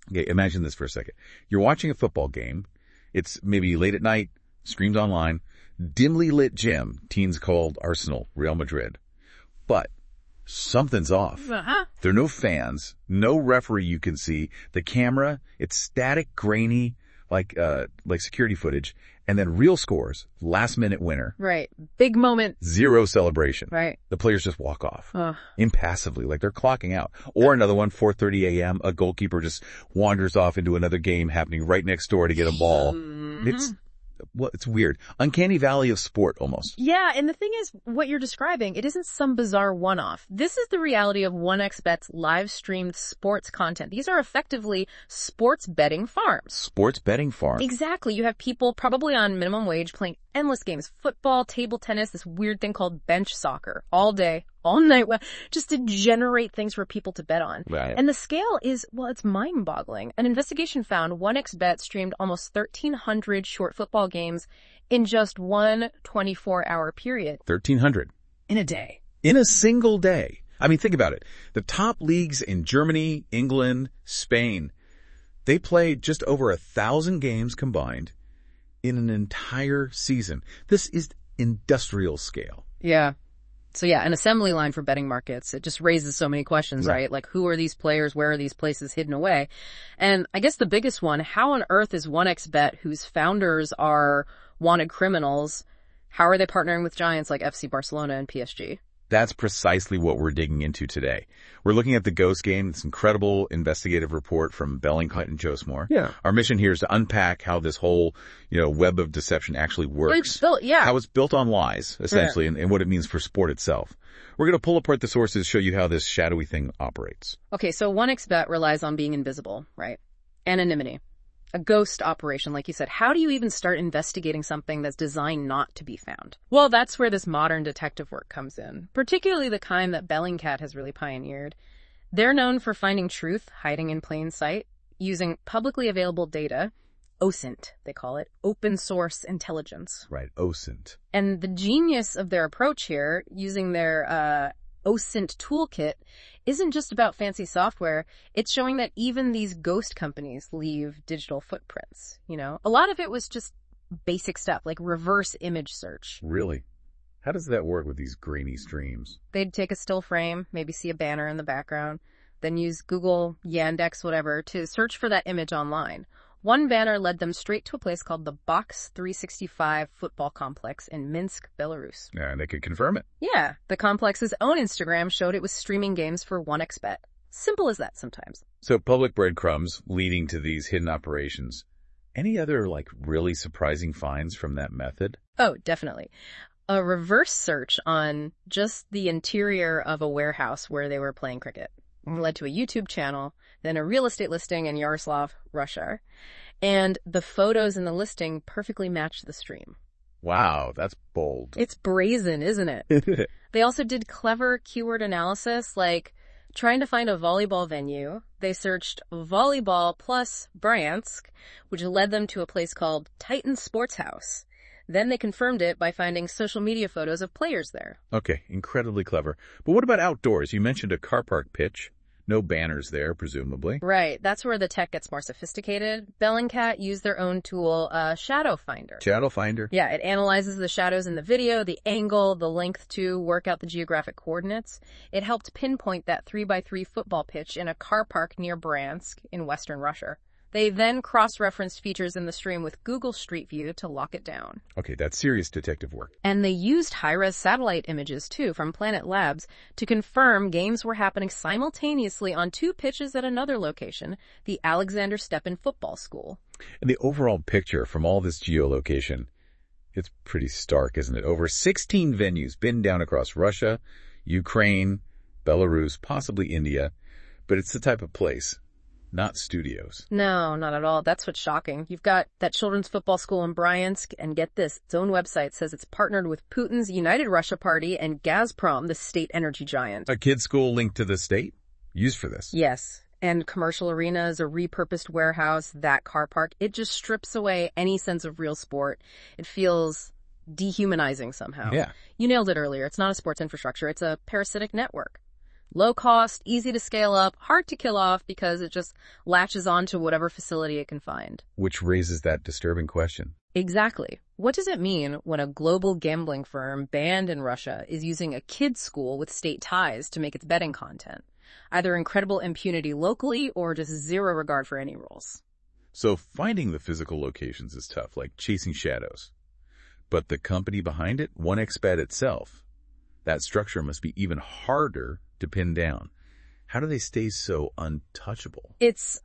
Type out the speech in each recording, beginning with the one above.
Okay, imagine this for a second. You're watching a football game. It's maybe late at night, streams online, dimly lit gym, teens called Arsenal, Real Madrid. But something's off. Uh-huh. There are no fans, no referee you can see. The camera, it's static, grainy, like security footage. And then real scores, last minute winner. Right. Big moment. Zero celebration. Right. The players just walk off impassively, like they're clocking out. Or another one, 4:30 a.m., a goalkeeper just wanders off into another game happening right next door to get a ball. It's weird. Uncanny valley of sport almost. Yeah, and the thing is, what you're describing, it isn't some bizarre one-off. This is the reality of 1xBet's live-streamed sports content. These are effectively sports betting farms. Sports betting farms. Exactly. You have people probably on minimum wage playing endless games, football, table tennis, this weird thing called bench soccer, all day, all night, just to generate things for people to bet on. Right. And the scale is, well, it's mind-boggling. An investigation found 1xBet streamed almost 1,300 short football games in just one 24-hour period. 1,300. In a day. In a single day. I mean, think about it. The top leagues in Germany, England, Spain, they play just over 1,000 games combined in an entire season. This is industrial scale. Yeah. So yeah, an assembly line for betting markets. It just raises so many questions, right? Like, who are these players? Where are these places hidden away? And I guess the biggest one, how on earth is 1xBet, whose founders are wanted criminals, how are they partnering with giants like FC Barcelona and PSG? That's precisely what we're digging into today. We're looking at the Ghost Game, this incredible investigative report from Bellingcat and Josemore. Yeah. Our mission here is to unpack how this whole, web of deception actually works. How it's built on lies, essentially, and what it means for sport itself. We're going to pull apart the sources, show you how this shadowy thing operates. Okay, so 1xBet relies on being invisible, right? Anonymity. A ghost operation, like you said. How do you even start investigating something that's designed not to be found? Well, that's where this modern detective work comes in, particularly the kind that Bellingcat has really pioneered. They're known for finding truth hiding in plain sight, using publicly available data, OSINT, they call it, open source intelligence. Right, OSINT. And the genius of their approach here, using their OSINT toolkit, isn't just about fancy software. It's showing that even these ghost companies leave digital footprints, A lot of it was just basic stuff, like reverse image search. Really? How does that work with these grainy streams? They'd take a still frame, maybe see a banner in the background, then use Google, Yandex, whatever, to search for that image online. One banner led them straight to a place called the Box 365 Football Complex in Minsk, Belarus. Yeah, and they could confirm it. Yeah, the complex's own Instagram showed it was streaming games for 1xBet. Simple as that sometimes. So public breadcrumbs leading to these hidden operations. Any other, really surprising finds from that method? Oh, definitely. A reverse search on just the interior of a warehouse where they were playing cricket led to a YouTube channel, then a real estate listing in Yaroslav, Russia. And the photos in the listing perfectly matched the stream. Wow, that's bold. It's brazen, isn't it? They also did clever keyword analysis, like trying to find a volleyball venue. They searched volleyball plus Bryansk, which led them to a place called Titan Sports House. Then they confirmed it by finding social media photos of players there. Okay, incredibly clever. But what about outdoors? You mentioned a car park pitch. No banners there, presumably. Right. That's where the tech gets more sophisticated. Bellingcat used their own tool, Shadow Finder. Shadow Finder? Yeah, it analyzes the shadows in the video, the angle, the length to work out the geographic coordinates. It helped pinpoint that 3x3 football pitch in a car park near Bryansk in western Russia. They then cross-referenced features in the stream with Google Street View to lock it down. Okay, that's serious detective work. And they used high-res satellite images, too, from Planet Labs to confirm games were happening simultaneously on two pitches at another location, the Alexander Stepan Football School. And the overall picture from all this geolocation, it's pretty stark, isn't it? Over 16 venues pinned down across Russia, Ukraine, Belarus, possibly India. But it's the type of place. Not studios. No, not at all. That's what's shocking. You've got that children's football school in Bryansk, and get this, its own website says it's partnered with Putin's United Russia Party and Gazprom, the state energy giant. A kid's school linked to the state? Used for this? Yes. And commercial arenas, a repurposed warehouse, that car park. It just strips away any sense of real sport. It feels dehumanizing somehow. Yeah. You nailed it earlier. It's not a sports infrastructure. It's a parasitic network. Low cost, easy to scale up, hard to kill off because it just latches on to whatever facility it can find. Which raises that disturbing question. Exactly. What does it mean when a global gambling firm banned in Russia is using a kids' school with state ties to make its betting content? Either incredible impunity locally or just zero regard for any rules. So finding the physical locations is tough, like chasing shadows. But the company behind it, 1xBet itself, that structure must be even harder to pin down. How do they stay so untouchable? It's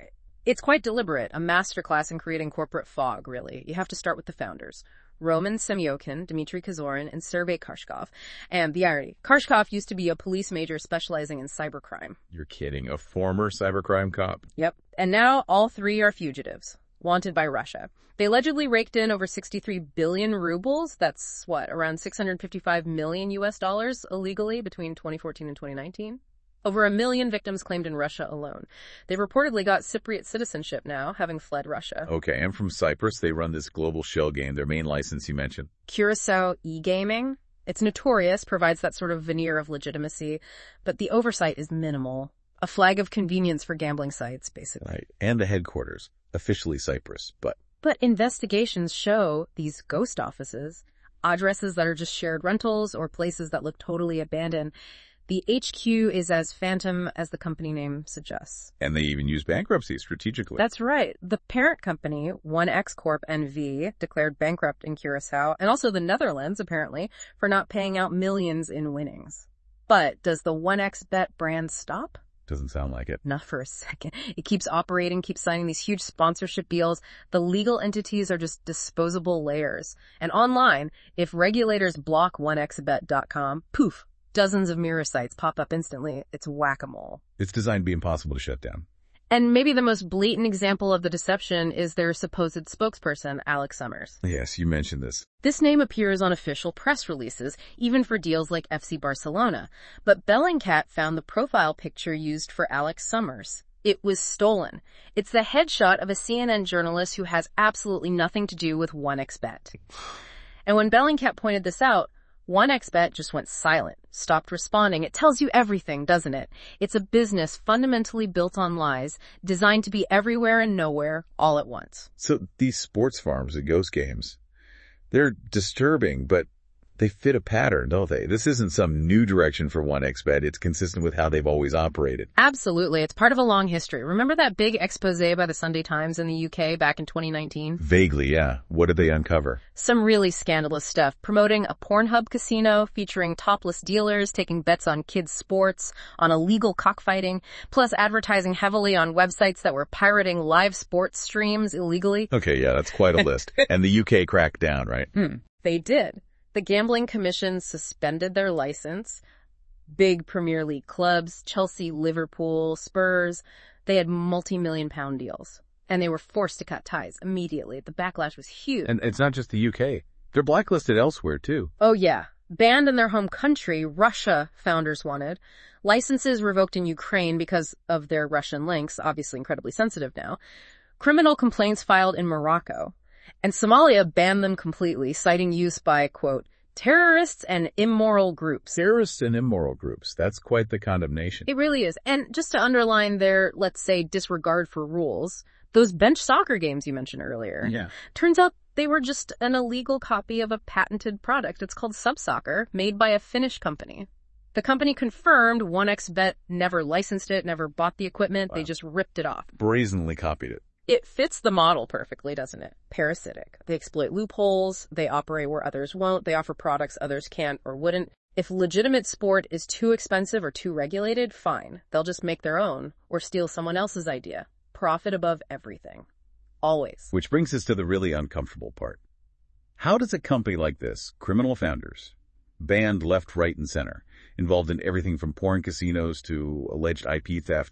quite deliberate, a masterclass in creating corporate fog, really. You have to start with the founders. Roman Semyokin, Dmitry Kazorin, and Sergei Karshkov. And the irony, Karshkov used to be a police major specializing in cybercrime. You're kidding. A former cybercrime cop? Yep. And now all three are fugitives, wanted by Russia. They allegedly raked in over 63 billion rubles. That's around 655 million US dollars illegally between 2014 and 2019. Over 1 million victims claimed in Russia alone. They've reportedly got Cypriot citizenship now, having fled Russia. Okay, and from Cyprus, they run this global shell game, their main license you mentioned. Curacao e-gaming. It's notorious, provides that sort of veneer of legitimacy, but the oversight is minimal. A flag of convenience for gambling sites, basically. Right, and the headquarters, officially Cyprus, but investigations show these ghost offices, addresses that are just shared rentals or places that look totally abandoned. The HQ is as phantom as the company name suggests. And they even use bankruptcy strategically. That's right. The parent company, 1X Corp NV, declared bankrupt in Curacao, and also the Netherlands, apparently, for not paying out millions in winnings. But does the 1xBet brand stop? Doesn't sound like it. Not for a second. It keeps operating, keeps signing these huge sponsorship deals. The legal entities are just disposable layers. And online, if regulators block 1xBet.com, poof, dozens of mirror sites pop up instantly. It's whack-a-mole. It's designed to be impossible to shut down. And maybe the most blatant example of the deception is their supposed spokesperson, Alex Summers. Yes, you mentioned this. This name appears on official press releases, even for deals like FC Barcelona. But Bellingcat found the profile picture used for Alex Summers. It was stolen. It's the headshot of a CNN journalist who has absolutely nothing to do with 1xBet. And when Bellingcat pointed this out, 1xBet just went silent, stopped responding. It tells you everything, doesn't it? It's a business fundamentally built on lies, designed to be everywhere and nowhere, all at once. So these sports farms and ghost games, they're disturbing, but they fit a pattern, don't they? This isn't some new direction for 1xBet. It's consistent with how they've always operated. Absolutely. It's part of a long history. Remember that big expose by the Sunday Times in the UK back in 2019? Vaguely, yeah. What did they uncover? Some really scandalous stuff, promoting a Pornhub casino featuring topless dealers taking bets on kids' sports, on illegal cockfighting, plus advertising heavily on websites that were pirating live sports streams illegally. Okay, yeah, that's quite a list. And the UK cracked down, right? They did. The Gambling Commission suspended their license. Big Premier League clubs, Chelsea, Liverpool, Spurs, they had multi-million-pound deals. And they were forced to cut ties immediately. The backlash was huge. And it's not just the UK. They're blacklisted elsewhere, too. Oh, yeah. Banned in their home country, Russia, founders wanted. Licenses revoked in Ukraine because of their Russian links, obviously incredibly sensitive now. Criminal complaints filed in Morocco. And Somalia banned them completely, citing use by, quote, terrorists and immoral groups. Terrorists and immoral groups. That's quite the condemnation. It really is. And just to underline their, let's say, disregard for rules, those bench soccer games you mentioned earlier. Yeah. Turns out they were just an illegal copy of a patented product. It's called SubSoccer, made by a Finnish company. The company confirmed 1xBet never licensed it, never bought the equipment. Wow. They just ripped it off. Brazenly copied it. It fits the model perfectly, doesn't it? Parasitic. They exploit loopholes. They operate where others won't. They offer products others can't or wouldn't. If legitimate sport is too expensive or too regulated, fine. They'll just make their own or steal someone else's idea. Profit above everything. Always. Which brings us to the really uncomfortable part. How does a company like this, criminal founders, banned left, right, and center, involved in everything from porn casinos to alleged IP theft,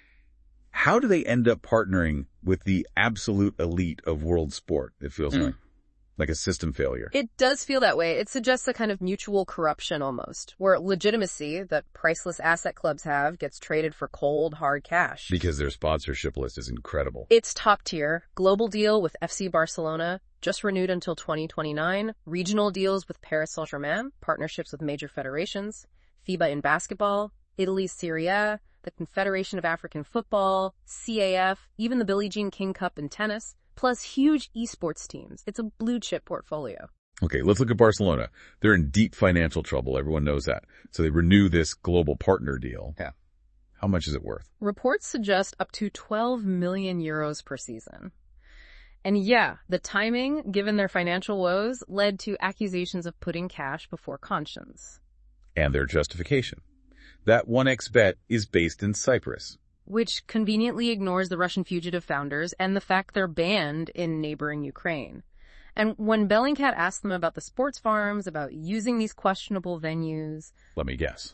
how do they end up partnering with the absolute elite of world sport? It feels like a system failure. It does feel that way. It suggests a kind of mutual corruption almost, where legitimacy that priceless asset clubs have gets traded for cold, hard cash. Because their sponsorship list is incredible. It's top tier. Global deal with FC Barcelona, just renewed until 2029. Regional deals with Paris Saint-Germain, partnerships with major federations, FIBA in basketball. Italy's Serie A, the Confederation of African Football, CAF, even the Billie Jean King Cup in tennis, plus huge esports teams. It's a blue-chip portfolio. Okay, let's look at Barcelona. They're in deep financial trouble. Everyone knows that. So they renew this global partner deal. Yeah. How much is it worth? Reports suggest up to 12 million euros per season. And yeah, the timing, given their financial woes, led to accusations of putting cash before conscience. And their justification. That 1xBet is based in Cyprus. Which conveniently ignores the Russian fugitive founders and the fact they're banned in neighboring Ukraine. And when Bellingcat asked them about the sports farms, about using these questionable venues... Let me guess.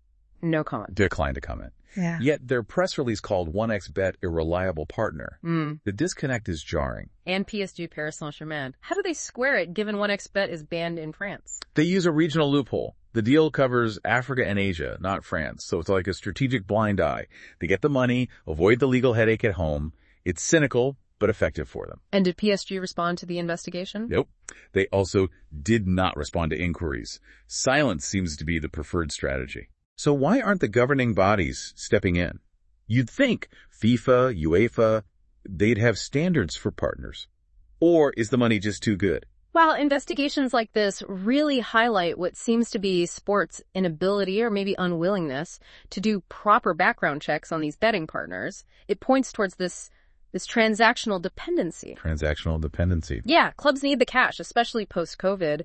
No comment. Declined to comment. Yeah. Yet their press release called 1xBet a reliable partner. The disconnect is jarring. And PSG Paris Saint-Germain. How do they square it given 1xBet is banned in France? They use a regional loophole. The deal covers Africa and Asia, not France, so it's like a strategic blind eye. They get the money, avoid the legal headache at home. It's cynical, but effective for them. And did PSG respond to the investigation? Nope. They also did not respond to inquiries. Silence seems to be the preferred strategy. So why aren't the governing bodies stepping in? You'd think FIFA, UEFA, they'd have standards for partners. Or is the money just too good? Well, investigations like this really highlight what seems to be sports' inability or maybe unwillingness to do proper background checks on these betting partners. It points towards this transactional dependency. Transactional dependency. Yeah, clubs need the cash, especially post-COVID.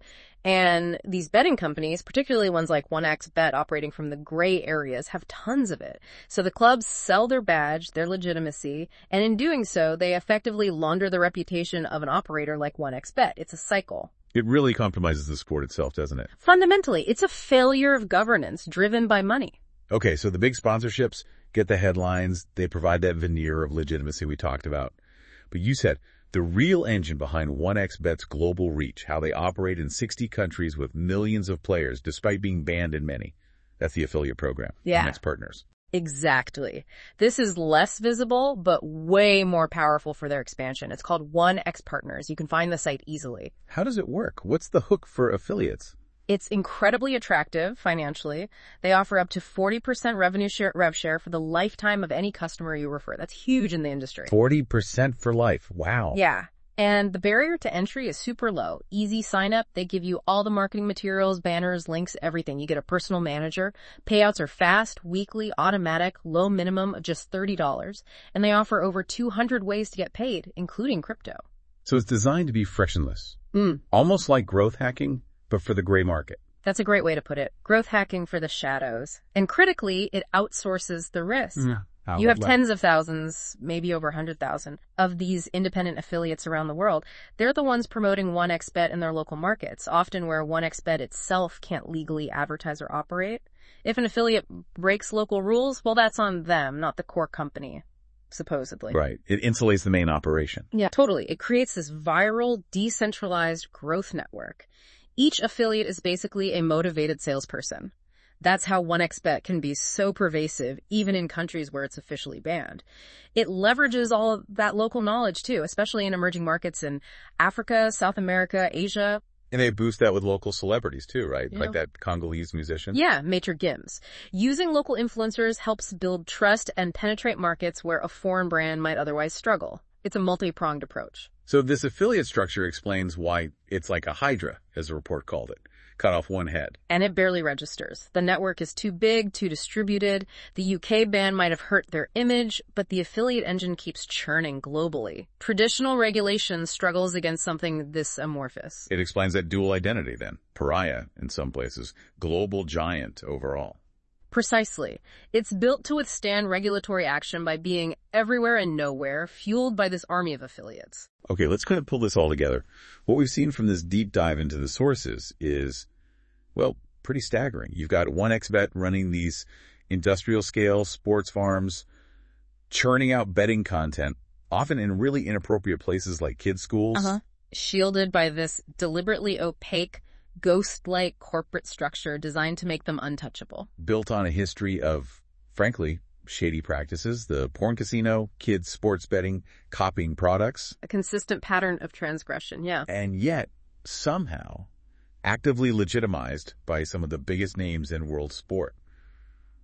And these betting companies, particularly ones like 1xBet operating from the gray areas, have tons of it. So the clubs sell their badge, their legitimacy, and in doing so, they effectively launder the reputation of an operator like 1xBet. It's a cycle. It really compromises the sport itself, doesn't it? Fundamentally, it's a failure of governance driven by money. Okay, so the big sponsorships get the headlines. They provide that veneer of legitimacy we talked about. But you said the real engine behind 1xBet's global reach, how they operate in 60 countries with millions of players despite being banned in many. That's the affiliate program. Yeah. 1x Partners. Exactly. This is less visible, but way more powerful for their expansion. It's called 1x Partners. You can find the site easily. How does it work? What's the hook for affiliates? It's incredibly attractive financially. They offer up to 40% rev share for the lifetime of any customer you refer. That's huge in the industry. 40% for life. Wow. Yeah. And the barrier to entry is super low. Easy sign up. They give you all the marketing materials, banners, links, everything. You get a personal manager. Payouts are fast, weekly, automatic, low minimum of just $30. And they offer over 200 ways to get paid, including crypto. So it's designed to be frictionless. Almost like growth hacking, but for the gray market. That's a great way to put it. Growth hacking for the shadows. And critically, it outsources the risk. You have tens of thousands, maybe over 100,000 of these independent affiliates around the world. They're the ones promoting 1xBet in their local markets, often where 1xBet itself can't legally advertise or operate. If an affiliate breaks local rules, well, that's on them, not the core company, supposedly. Right. It insulates the main operation. Yeah, totally. It creates this viral, decentralized growth network. Each affiliate is basically a motivated salesperson. That's how 1xBet can be so pervasive, even in countries where it's officially banned. It leverages all of that local knowledge, too, especially in emerging markets in Africa, South America, Asia. And they boost that with local celebrities, too, right? Like that Congolese musician. Yeah, Maitre Gims. Using local influencers helps build trust and penetrate markets where a foreign brand might otherwise struggle. It's a multi-pronged approach. So this affiliate structure explains why it's like a hydra, as the report called it. Cut off one head. And it barely registers. The network is too big, too distributed. The UK ban might have hurt their image, but the affiliate engine keeps churning globally. Traditional regulation struggles against something this amorphous. It explains that dual identity then. Pariah in some places. Global giant overall. Precisely. It's built to withstand regulatory action by being everywhere and nowhere, fueled by this army of affiliates. Okay, let's kind of pull this all together. What we've seen from this deep dive into the sources is, well, pretty staggering. You've got 1xBet running these industrial scale sports farms, churning out betting content, often in really inappropriate places like kids' schools. Shielded by this deliberately opaque, ghost-like corporate structure designed to make them untouchable. Built on a history of, frankly, shady practices, the porn casino, kids sports betting, copying products. A consistent pattern of transgression, yeah. And yet, somehow, actively legitimized by some of the biggest names in world sport.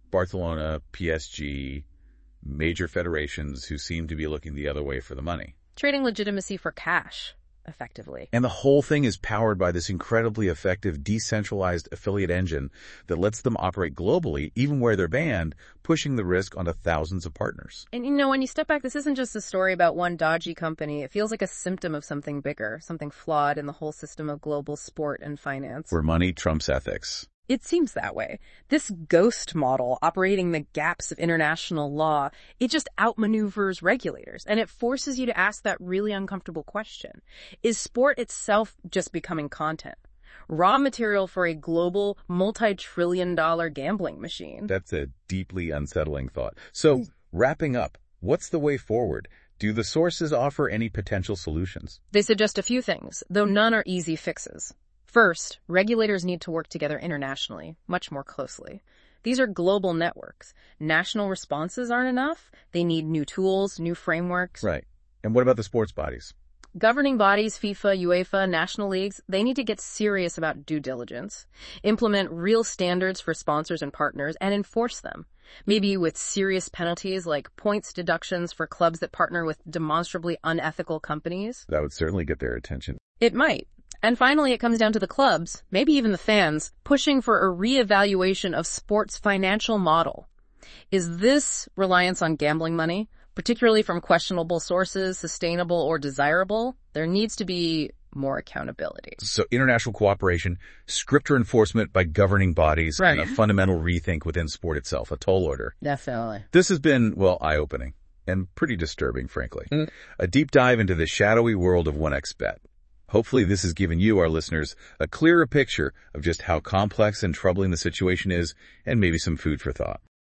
Barcelona, PSG, major federations who seem to be looking the other way for the money. Trading legitimacy for cash, effectively. And the whole thing is powered by this incredibly effective decentralized affiliate engine that lets them operate globally, even where they're banned, pushing the risk onto thousands of partners. And when you step back, this isn't just a story about one dodgy company. It feels like a symptom of something bigger, something flawed in the whole system of global sport and finance. Where money trumps ethics. It seems that way. This ghost model operating the gaps of international law, it just outmaneuvers regulators, and it forces you to ask that really uncomfortable question. Is sport itself just becoming content? Raw material for a global, multi-trillion-dollar gambling machine? That's a deeply unsettling thought. So, wrapping up, what's the way forward? Do the sources offer any potential solutions? They suggest a few things, though none are easy fixes. First, regulators need to work together internationally, much more closely. These are global networks. National responses aren't enough. They need new tools, new frameworks. Right. And what about the sports bodies? Governing bodies, FIFA, UEFA, national leagues, they need to get serious about due diligence, implement real standards for sponsors and partners, and enforce them. Maybe with serious penalties like points deductions for clubs that partner with demonstrably unethical companies. That would certainly get their attention. It might. And finally, it comes down to the clubs, maybe even the fans, pushing for a reevaluation of sports' financial model. Is this reliance on gambling money, particularly from questionable sources, sustainable or desirable? There needs to be more accountability. So international cooperation, stricter enforcement by governing bodies, Right. and a fundamental rethink within sport itself, a tall order. Definitely. This has been, eye-opening and pretty disturbing, frankly. A deep dive into the shadowy world of 1xBet. Hopefully this has given you, our listeners, a clearer picture of just how complex and troubling the situation is, and maybe some food for thought.